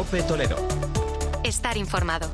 COPE Toledo. Estar informado.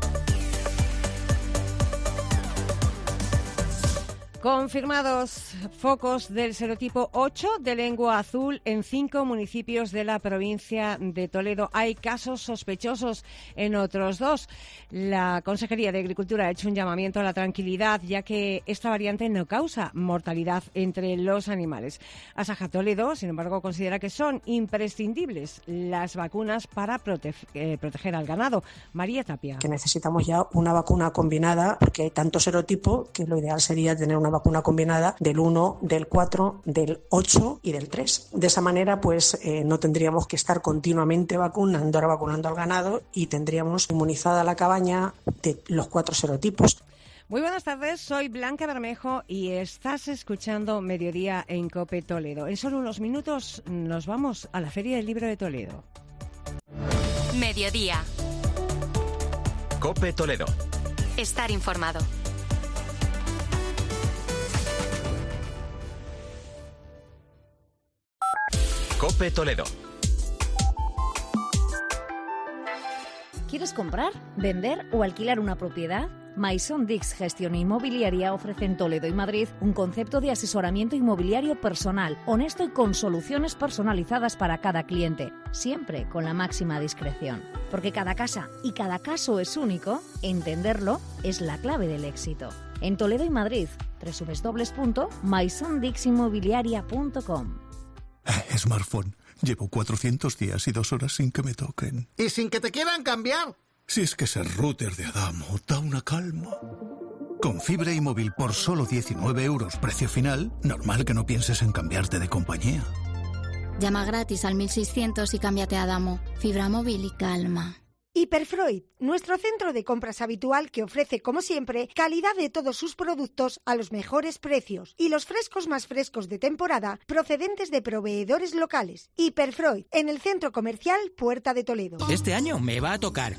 Confirmados focos del serotipo 8 de lengua azul en 5 municipios de la provincia de Toledo. Hay casos sospechosos en otros 2. La Consejería de Agricultura ha hecho un llamamiento a la tranquilidad, ya que esta variante no causa mortalidad entre los animales. Asaja Toledo, sin embargo, considera que son imprescindibles las vacunas para proteger al ganado. María Tapia. Que necesitamos ya una vacuna combinada, porque hay tanto serotipo que lo ideal sería tener una vacuna combinada del 1, del 4, del 8 y del 3. De esa manera, pues no tendríamos que estar continuamente vacunando al ganado y tendríamos inmunizada la cabaña de los 4 serotipos. Muy buenas tardes, soy Blanca Bermejo y estás escuchando Mediodía en COPE Toledo. En solo unos minutos nos vamos a la Feria del Libro de Toledo. Mediodía. COPE Toledo. Estar informado. COPE Toledo. ¿Quieres comprar, vender o alquilar una propiedad? Maison Dix Gestión Inmobiliaria ofrece en Toledo y Madrid un concepto de asesoramiento inmobiliario personal, honesto y con soluciones personalizadas para cada cliente, siempre con la máxima discreción. Porque cada casa y cada caso es único, entenderlo es la clave del éxito. En Toledo y Madrid, www.maisondixinmobiliaria.com. Smartphone. Llevo 400 días y 2 horas sin que me toquen. ¿Y sin que te quieran cambiar? Si es que ser router de Adamo da una calma. Con fibra y móvil por solo 19 euros precio final, normal que no pienses en cambiarte de compañía. Llama gratis al 1600 y cámbiate a Adamo. Fibra móvil y calma. Hiperfreud, nuestro centro de compras habitual que ofrece, como siempre, calidad de todos sus productos a los mejores precios y los frescos más frescos de temporada procedentes de proveedores locales. Hiperfreud, en el centro comercial Puerta de Toledo. Este año me va a tocar,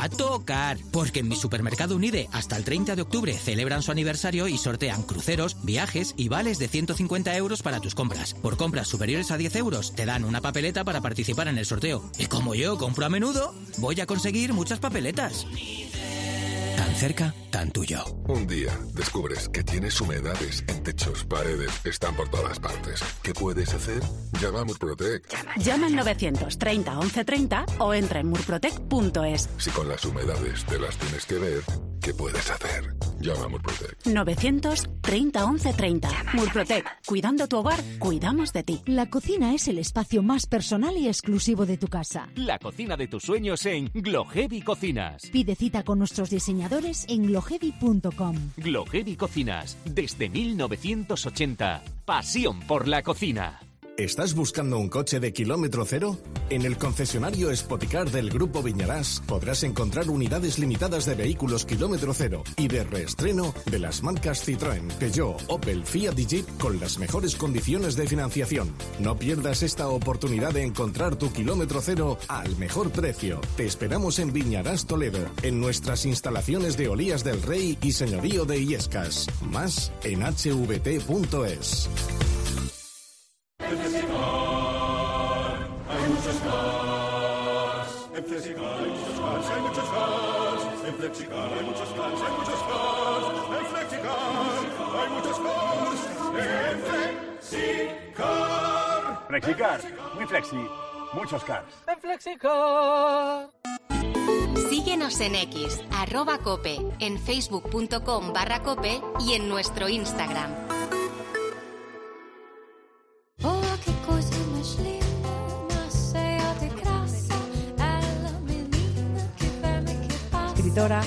porque en mi supermercado Unide hasta el 30 de octubre celebran su aniversario y sortean cruceros, viajes y vales de 150 euros para tus compras. Por compras superiores a 10 euros te dan una papeleta para participar en el sorteo. Y como yo compro a menudo, voy a conseguir muchas papeletas. Tan cerca, tan tuyo. Un día descubres que tienes humedades en techos, paredes, están por todas partes. ¿Qué puedes hacer? Llama a Murprotec. Llama al 930 1130 o entra en murprotec.es. Si con las humedades te las tienes que ver, ¿qué puedes hacer? Llama a Murprotec. 930 1130. Murprotec. Cuidando tu hogar, cuidamos de ti. La cocina es el espacio más personal y exclusivo de tu casa. La cocina de tus sueños en Glohevi Cocinas. Pide cita con nuestros diseñadores en glohevi.com. Glohevi Cocinas, desde 1980. Pasión por la cocina. ¿Estás buscando un coche de kilómetro cero? En el concesionario Spoticar del Grupo Viñarás podrás encontrar unidades limitadas de vehículos kilómetro cero y de reestreno de las marcas Citroën, Peugeot, Opel, Fiat y Jeep con las mejores condiciones de financiación. No pierdas esta oportunidad de encontrar tu kilómetro cero al mejor precio. Te esperamos en Viñarás Toledo, en nuestras instalaciones de Olías del Rey y Señorío de Illescas. Más en hvt.es. En Flexicar hay muchos cars. En Flexicar hay muchos cars, hay muchos cars. En Flexicar hay muchos cars, hay muchos cars. En Flexicar hay muchos cars. En Flexicar. Flexicar, muy flexi, muchos cars. En Flexicar. Síguenos en X, @cope, en facebook.com/cope y en nuestro Instagram. Escritora.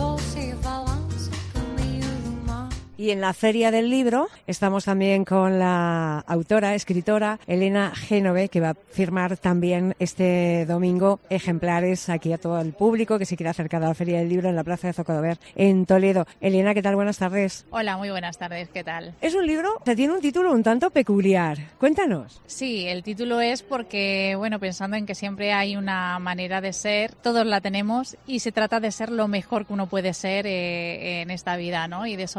Y en la Feria del Libro estamos también con la autora, escritora Elena Génove, que va a firmar también este domingo ejemplares aquí a todo el público que se quiera acercar a la Feria del Libro en la Plaza de Zocodover en Toledo. Elena, ¿qué tal? Buenas tardes. Hola, muy buenas tardes, ¿qué tal? Es un libro que tiene un título un tanto peculiar. Cuéntanos. Sí, el título es porque, bueno, pensando en que siempre hay una manera de ser, todos la tenemos y se trata de ser lo mejor que uno puede ser en esta vida, ¿no? Y de eso va el libro.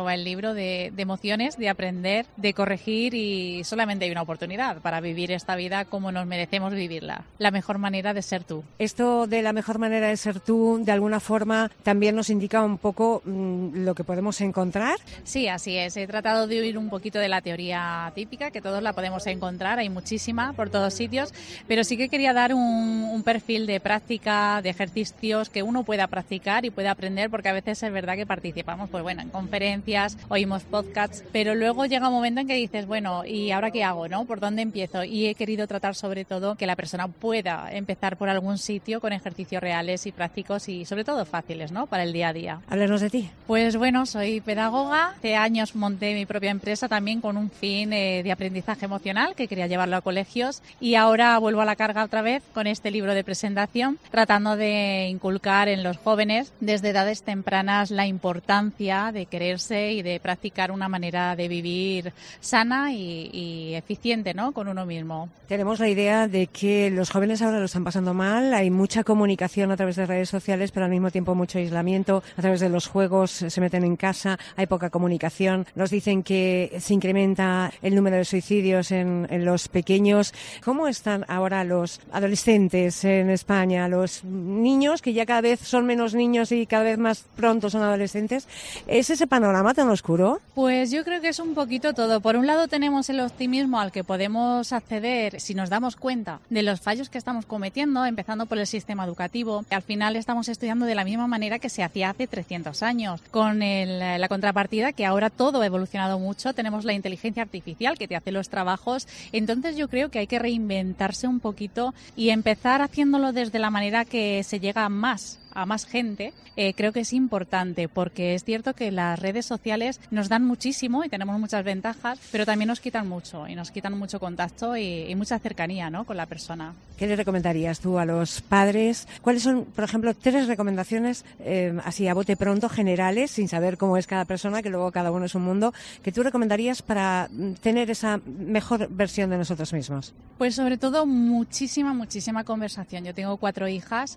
lleno de emociones, de aprender, de corregir, y solamente hay una oportunidad para vivir esta vida como nos merecemos vivirla. La mejor manera de ser tú. Esto de la mejor manera de ser tú, de alguna forma, también nos indica un poco lo que podemos encontrar. Sí, así es. He tratado de huir un poquito de la teoría típica, que todos la podemos encontrar, hay muchísima por todos sitios, pero sí que quería dar un perfil de práctica, de ejercicios que uno pueda practicar y pueda aprender, porque a veces es verdad que participamos pues bueno, en conferencias, oímos podcasts, pero luego llega un momento en que dices, bueno, ¿y ahora qué hago, no? ¿Por dónde empiezo? Y he querido tratar sobre todo que la persona pueda empezar por algún sitio con ejercicios reales y prácticos y sobre todo fáciles, ¿no? Para el día a día. Háblanos de ti. Pues bueno, soy pedagoga. Hace años monté mi propia empresa también con un fin de aprendizaje emocional, que quería llevarlo a colegios, y ahora vuelvo a la carga otra vez con este libro de presentación, tratando de inculcar en los jóvenes desde edades tempranas la importancia de quererse y de practicar una manera de vivir sana y eficiente, ¿no? Con uno mismo. Tenemos la idea de que los jóvenes ahora lo están pasando mal, hay mucha comunicación a través de redes sociales, pero al mismo tiempo mucho aislamiento, a través de los juegos se meten en casa, hay poca comunicación, nos dicen que se incrementa el número de suicidios en los pequeños. ¿Cómo están ahora los adolescentes en España, los niños, que ya cada vez son menos niños y cada vez más pronto son adolescentes? ¿Es ese panorama tan oscuro? Pues yo creo que es un poquito todo. Por un lado tenemos el optimismo al que podemos acceder si nos damos cuenta de los fallos que estamos cometiendo, empezando por el sistema educativo. Al final estamos estudiando de la misma manera que se hacía hace 300 años, con la contrapartida que ahora todo ha evolucionado mucho. Tenemos la inteligencia artificial que te hace los trabajos. Entonces yo creo que hay que reinventarse un poquito y empezar haciéndolo desde la manera que se llega a más gente. Creo que es importante, porque es cierto que las redes sociales nos dan muchísimo y tenemos muchas ventajas, pero también nos quitan mucho, y nos quitan mucho contacto y mucha cercanía, ¿no?, con la persona. ¿Qué le recomendarías tú a los padres? ¿Cuáles son, por ejemplo, 3 recomendaciones así a bote pronto, generales, sin saber cómo es cada persona, que luego cada uno es un mundo, que tú recomendarías para tener esa mejor versión de nosotros mismos? Pues sobre todo muchísima conversación. Yo tengo 4 hijas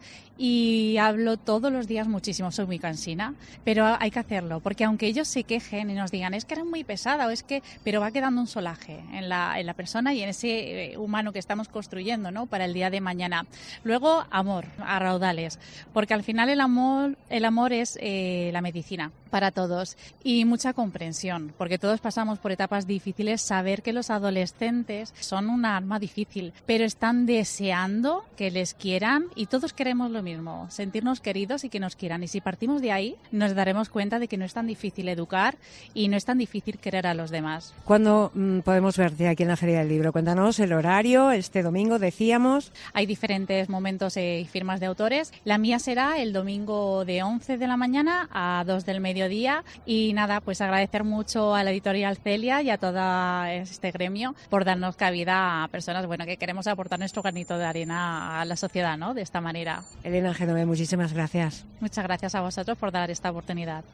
y hablo todos los días muchísimo. Soy muy cansina, pero hay que hacerlo, porque aunque ellos se quejen y nos digan es que eres muy pesada, pero va quedando un solaje en la persona y en ese humano que estamos construyendo, ¿no?, para el día de mañana. Luego, amor a raudales, porque al final el amor es la medicina para todos, y mucha comprensión, porque todos pasamos por etapas difíciles. Saber que los adolescentes son una arma difícil, pero están deseando que les quieran, y todos queremos lo mismo, sentirnos queridos y que nos quieran. Y si partimos de ahí, nos daremos cuenta de que no es tan difícil educar y no es tan difícil querer a los demás. ¿Cuándo podemos verte aquí en la Feria del Libro? Cuéntanos el horario. Este domingo decíamos. Hay diferentes momentos y firmas de autores. La mía será el domingo de 11 de la mañana a 2 del mediodía. Y nada, pues agradecer mucho a la editorial Celia y a todo este gremio por darnos cabida a personas, bueno, que queremos aportar nuestro granito de arena a la sociedad, ¿no?, de esta manera. Elena Génove, muchísimas gracias. Muchas gracias a vosotros por dar esta oportunidad.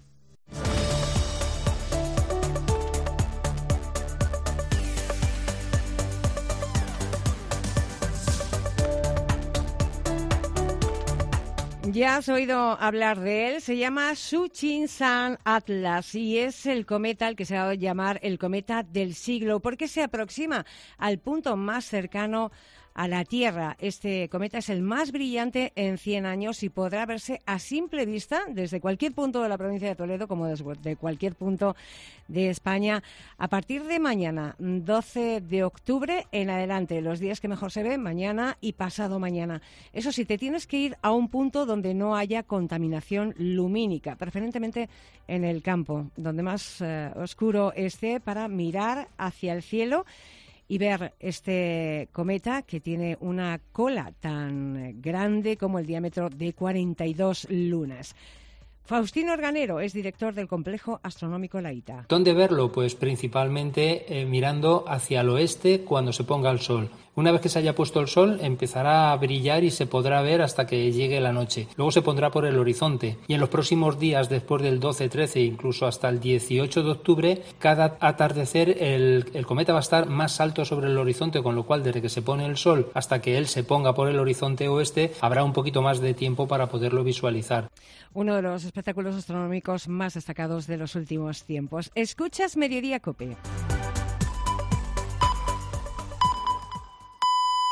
Ya has oído hablar de él, se llama Shuchin-san Atlas y es el cometa al que se ha dado a llamar el cometa del siglo, porque se aproxima al punto más cercano a la Tierra. Este cometa es el más brillante en 100 años y podrá verse a simple vista desde cualquier punto de la provincia de Toledo, como desde cualquier punto de España, a partir de mañana, 12 de octubre, en adelante. Los días que mejor se ve, mañana y pasado mañana. Eso sí, te tienes que ir a un punto donde no haya contaminación lumínica, preferentemente en el campo, donde más oscuro esté, para mirar hacia el cielo y ver este cometa, que tiene una cola tan grande como el diámetro de 42 lunas. Faustino Organero es director del Complejo Astronómico Laíta. ¿Dónde verlo? Pues principalmente mirando hacia el oeste cuando se ponga el sol. Una vez que se haya puesto el sol, empezará a brillar y se podrá ver hasta que llegue la noche. Luego se pondrá por el horizonte y en los próximos días, después del 12, 13 e incluso hasta el 18 de octubre, cada atardecer el cometa va a estar más alto sobre el horizonte, con lo cual desde que se pone el sol hasta que él se ponga por el horizonte oeste habrá un poquito más de tiempo para poderlo visualizar. Uno de los espectáculos astronómicos más destacados de los últimos tiempos. Escuchas Mediodía COPE.